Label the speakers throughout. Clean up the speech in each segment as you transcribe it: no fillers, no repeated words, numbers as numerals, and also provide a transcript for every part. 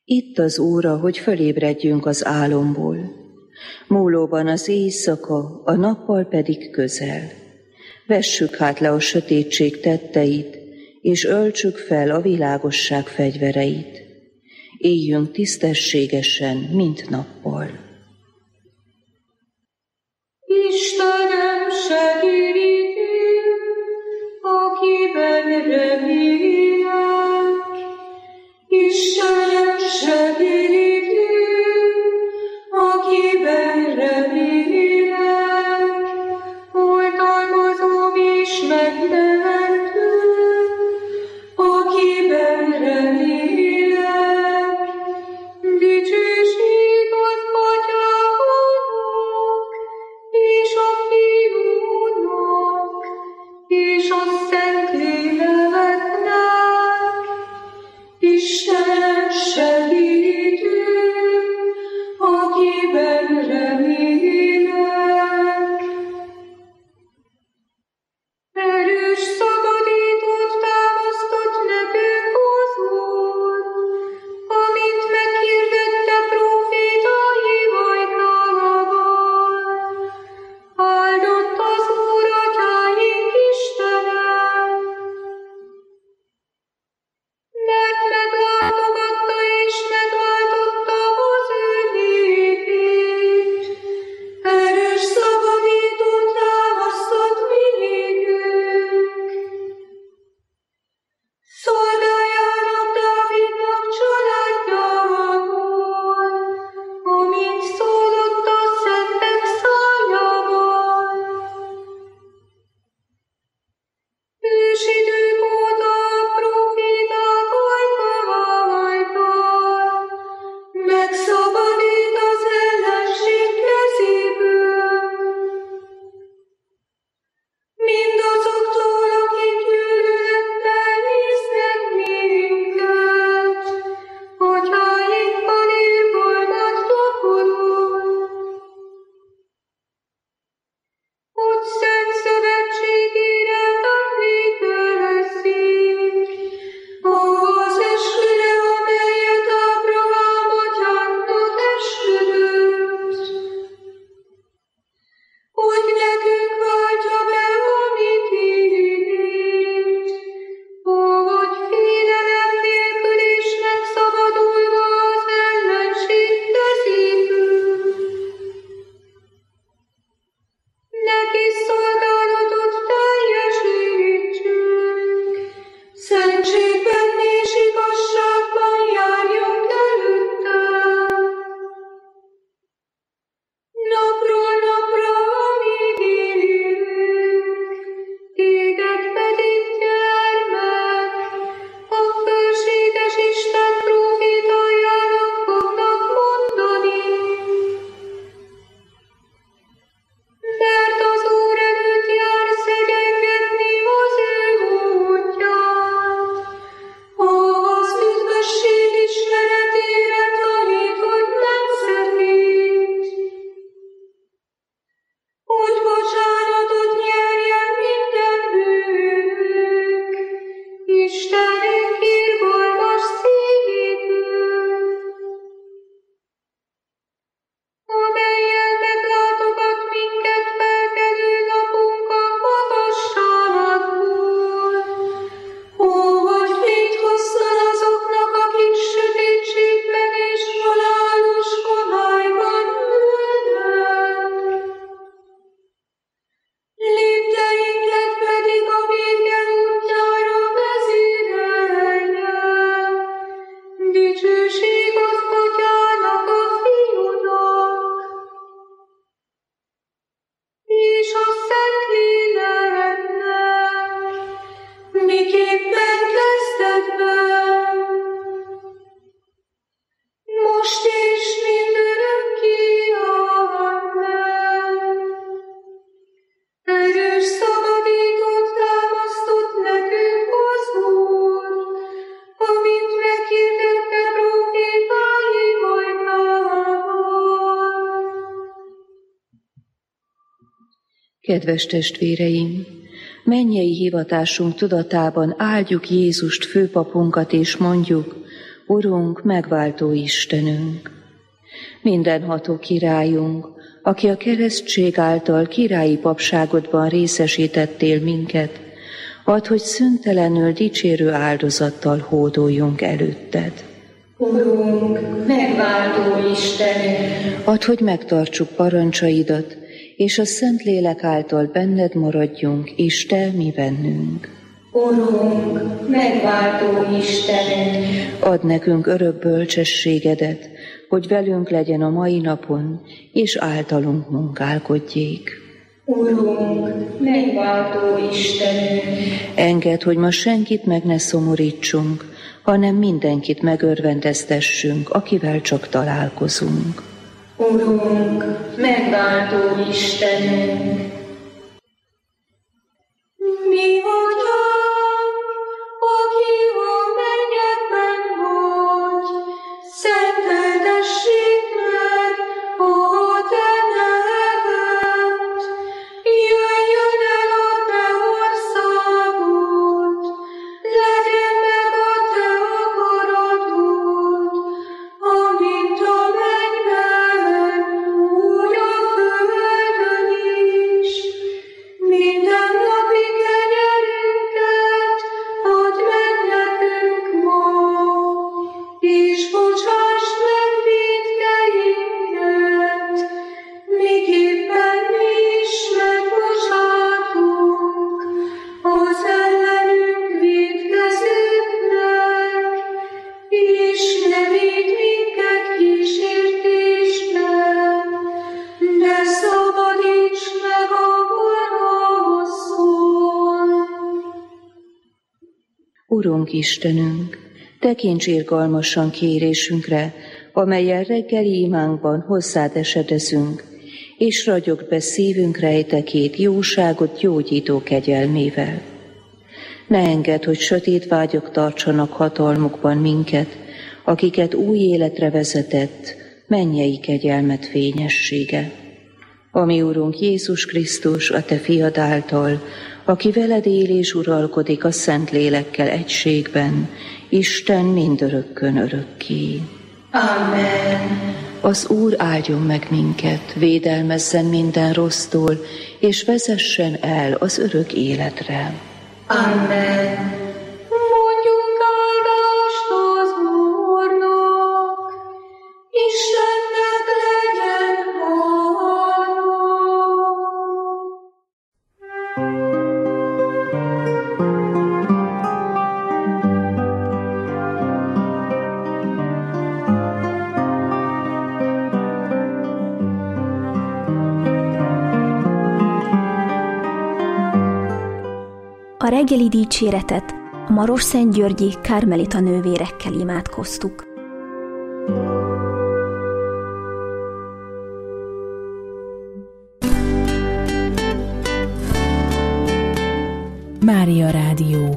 Speaker 1: Itt az óra, hogy fölébredjünk az álomból. Múlóban az éjszaka, a nappal pedig közel. Vessük hát le a sötétség tetteit, és öltsük fel a világosság fegyvereit. Éljünk tisztességesen, mint nappal.
Speaker 2: Istenem, segítünk, akiben remélek. Istenem, segítünk, akiben remélek. Oltalmazom és megmentő, akiben remélek. Dicsőség az Atyának, és a Fiúnak, és a Szentléleknek. Istenem, segítünk, akiben remélek. Erős szabadítót támasztott nekünk az Úr, amint meghirdette prófétái ajkával. Áldott az Úr, atyáink Istene, mert meglátogatta és megváltotta az ő népét. Erős szabadítót támasztott minékünk. Szolgájának, Dávidnak családjával, amint szólott a szentek szájával. Ősidők óta a próféták ajkával megszabadít az ellenség kezéből. Mindazoktól, akik gyűlölettel néznek minket, atyáinkkal élbolgat gyakorol. Hogy szent szövetségére emlékezzünk, az esküre, amelyet Ábrahám atyánknak esküdött, hogy nekünk váltja be a mi térét, hogy félelem nélkül és megszabadulva az ellenség kezéből. Neki szolgálatot teljesítsünk, szentségben és igazságban járjunk előtte. Napról napra, amíg élünk, téged pedig gyermek, a fölséges Isten prófétájának fognak mondani. Mert az Úr előtt jár szegyengetni az ő útját, az üdvösség ismeretére tanít, hogy nemzetét, hogy bocsánatot nyerjen minden bűnük, Istenünk irgalmas szívéből, amellyel meglátogat minket felkelő napunkkal magasságból, hogy fényt hozzon azoknak, akik sötétségben és halálos homályban ülnek. Lépteinket pedig a béke útjára vezérelje. Dicsőség az Atyának, a Fiúnak, és a Szentléleknek, miképpen kezdetben, most és mindörökké. Amen. Erős szabadítót támasztott nekünk az Úr, amint meghirdette prófétái ajkával.
Speaker 1: Kedves testvéreim, mennyei hivatásunk tudatában áldjuk Jézust, főpapunkat, és mondjuk, Urunk, megváltó Istenünk, mindenható királyunk, aki a keresztség által királyi papságodban részesítettél minket, add, hogy szüntelenül dicsérő áldozattal hódoljunk előtted.
Speaker 2: Urunk, megváltó Istenünk,
Speaker 1: Add, hogy megtartsuk parancsaidat, és a Szentlélek által benned maradjunk, és te mi bennünk.
Speaker 2: Urunk, megváltó Istenünk,
Speaker 1: Add nekünk örök bölcsességedet, hogy velünk legyen a mai napon, és általunk munkálkodjék.
Speaker 2: Urunk, megváltó Istenünk,
Speaker 1: Engedd, hogy ma senkit meg ne szomorítsunk, hanem mindenkit megörvendeztessünk, akivel csak találkozunk.
Speaker 2: Urunk, megváltó Istenünk. Mi Atyánk, aki a mennyekben vagy, szenteltessék meg a te neved. Jöjjön el a te országod, legyen meg a te akaratod, amint a mennyben, úgy a földön is. Mindennapi kenyerünket add meg nekünk ma, és bocsásd meg vétkeinket, miképpen mi is megbocsátunk az ellenünk vétkezőknek, és ne védj minket kísértésbe, de szabadíts meg a gonosztól.
Speaker 1: Urunk Istenünk, tekints irgalmasan kérésünkre, amellyel reggeli imánkban hozzád esedezünk, és ragyogd be szívünk rejtekét jóságot gyógyító kegyelmével. Ne engedd, hogy sötét vágyok tartsanak hatalmukban minket, akiket új életre vezetett mennyei kegyelmet fényessége. Ami Urunk Jézus Krisztus, a te fiad által, aki veled él és uralkodik a Szentlélekkel egységben, Isten mindörökkön örökké.
Speaker 2: Amen.
Speaker 1: Az Úr áldjon meg minket, védelmezzen minden rossztól, és vezessen el az örök életre.
Speaker 2: Amen. Mondjunk áldást az Úrnak, Istennek legyen hála.
Speaker 3: A reggeli dicséretet a Marosszentgyörgyi Kármelita nővérekkel imádkoztuk.
Speaker 4: Mária Rádió.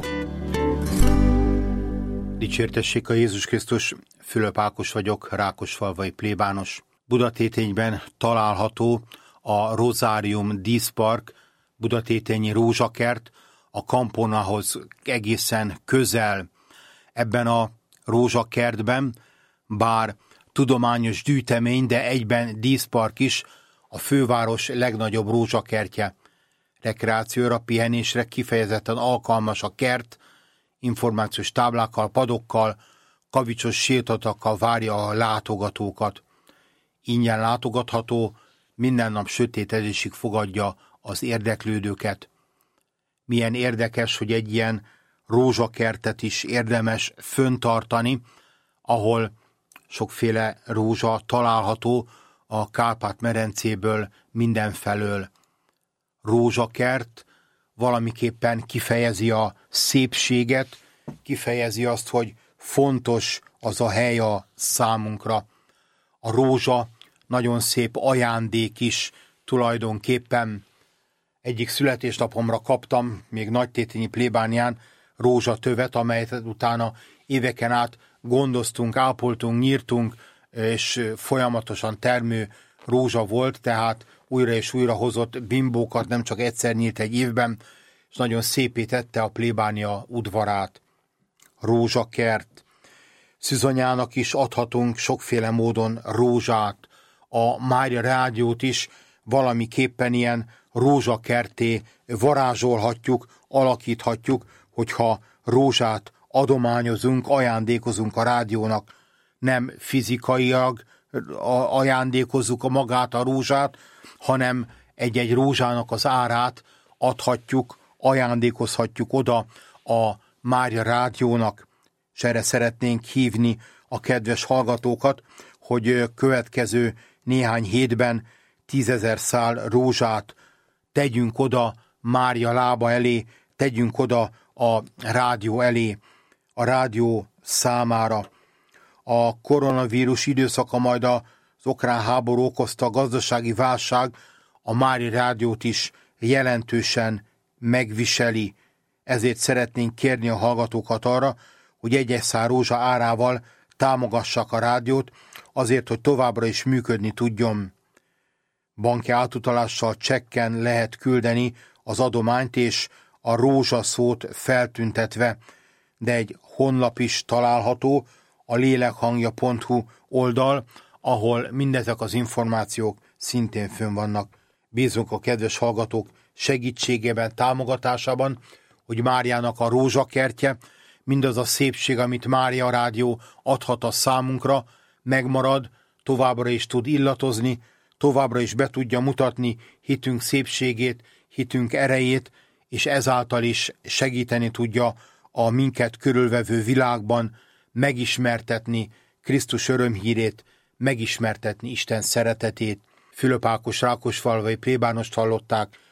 Speaker 5: Dicsértessék a Jézus Krisztus, Fülöp Ákos vagyok, rákosfalvai plébános. Budatétényben található a Rozárium díszpark, Budatétényi rózsakert, a Camponahoz egészen közel. Ebben a rózsakertben, bár tudományos gyűjtemény, de egyben díszpark is, a főváros legnagyobb rózsakertje. Rekreációra, pihenésre kifejezetten alkalmas a kert, információs táblákkal, padokkal, kavicsos sétatakkal várja a látogatókat. Ingyen látogatható, minden nap sötétedésig fogadja az érdeklődőket. Milyen érdekes, hogy egy ilyen rózsakertet is érdemes föntartani, ahol sokféle rózsa található a Kárpát-medencéből mindenfelől. Rózsakert valamiképpen kifejezi a szépséget, kifejezi azt, hogy fontos az a hely a számunkra. A rózsa nagyon szép ajándék is tulajdonképpen. Egyik születésnapomra kaptam, még nagytétényi plébánián, rózsatövet, amelyet utána éveken át gondoztunk, ápoltunk, nyírtunk, és folyamatosan termő rózsa volt, tehát újra és újra hozott bimbókat, nem csak egyszer nyílt egy évben, és nagyon szépé tette a plébánia udvarát. Rózsakert. Szűzanyának is adhatunk sokféle módon rózsát, a Mária Rádiót is valamiképpen ilyen rózsakerté varázsolhatjuk, alakíthatjuk, hogyha rózsát adományozunk, ajándékozunk a rádiónak. Nem fizikailag ajándékozzuk magát a rózsát, hanem egy-egy rózsának az árát adhatjuk, ajándékozhatjuk oda a Mária Rádiónak, és erre szeretnénk hívni a kedves hallgatókat, hogy következő néhány hétben 10 000 szál rózsát tegyünk oda Mária lába elé, tegyünk oda a rádió elé, a rádió számára. A koronavírus időszaka, majd az ukrán háború okozta gazdasági válság a Mária Rádiót is jelentősen megviseli. Ezért szeretnénk kérni a hallgatókat arra, hogy egy-egy szál rózsa árával támogassák a rádiót, azért, hogy továbbra is működni tudjon. Banki átutalással csekken lehet küldeni az adományt, és a rózsaszót feltüntetve, de egy honlap is található, a lélekhangja.hu oldal, ahol mindezek az információk szintén fönn vannak. Bízunk a kedves hallgatók segítségében, támogatásában, hogy Máriának a rózsakertje, mindaz a szépség, amit Mária Rádió adhat a számunkra, megmarad, továbbra is tud illatozni, továbbra is be tudja mutatni hitünk szépségét, hitünk erejét, és ezáltal is segíteni tudja a minket körülvevő világban megismertetni Krisztus örömhírét, megismertetni Isten szeretetét. Fülöp Ákos rákosfalvai plébánost hallották,